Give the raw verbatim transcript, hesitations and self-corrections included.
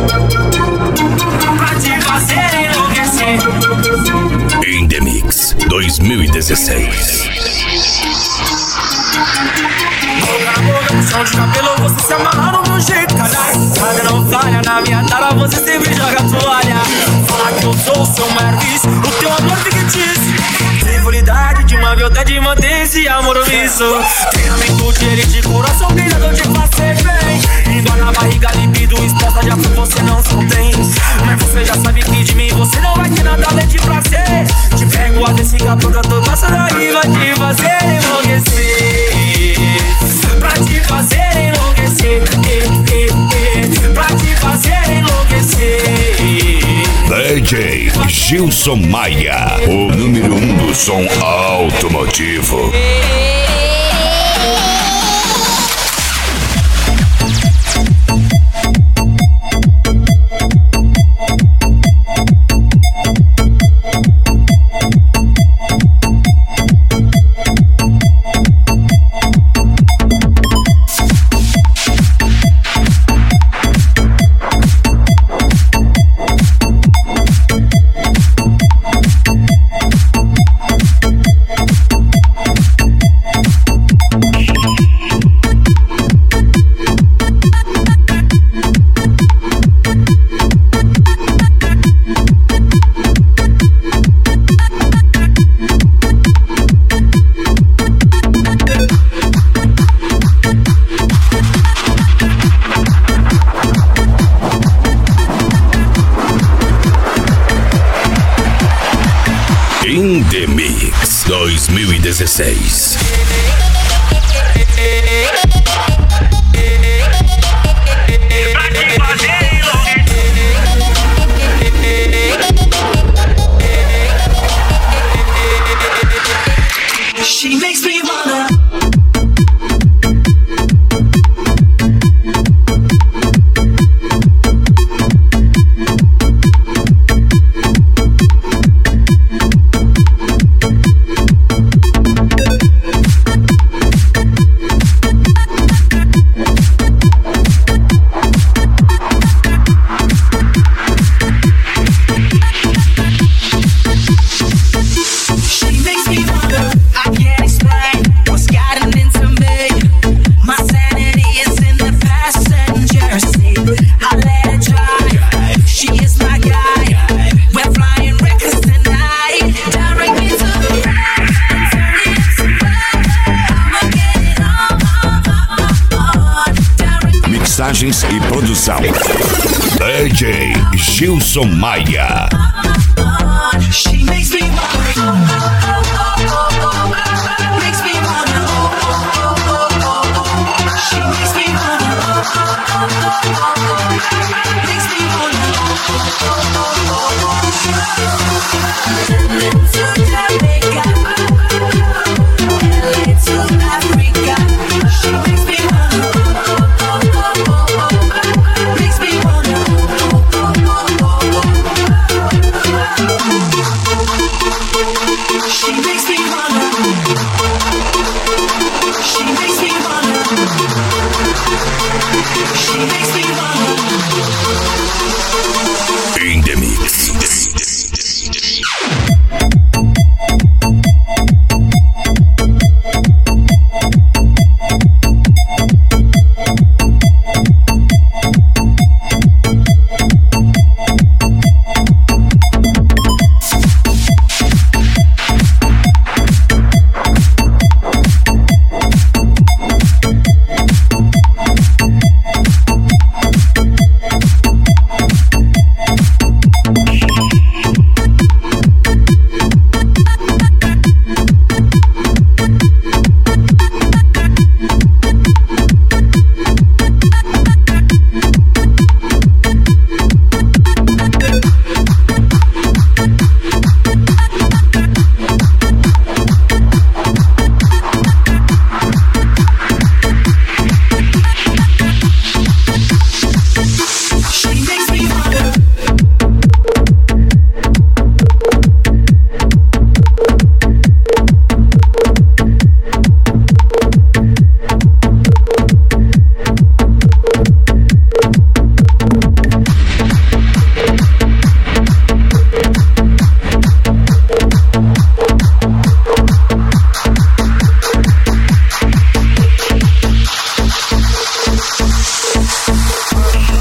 pra te fazer enlouquecer. In The Mix dois mil e dezesseis. Boca na boca, puxão de cabelo, você se amarra no meu jeito, caralho. Nada não falha, na minha tara você sempre joga toalha. Fala que eu sou o seu maior vício, o teu amor fictício. Frivolidade de uma violidade mantém esse amor omisso. Treinamento de elite, coração brilhador de fazer bem. Indo na barriga, libido, exposta de afro, você não se contém. Mas você já sabe que de mim você não vai ter nada além de prazer. Te pego a desiga, porque eu tô passando aí, vai te fazer enlouquecer. Pra te fazer enlouquecer, eh, eh, eh, pra te fazer enlouquecer. D J Gilson Maia, o número um do som automotivo. In The Mix dois mil e dezesseis. She makes me wanna. Mixagens e produção D J Gilson Maia. She makes me wanna. Makes me wanna. She makes me wanna. Makes me wanna. To Jamaica, L A to Africa. She makes me wanna. Makes me wanna. She makes me wanna. She makes me wanna. She makes me wanna.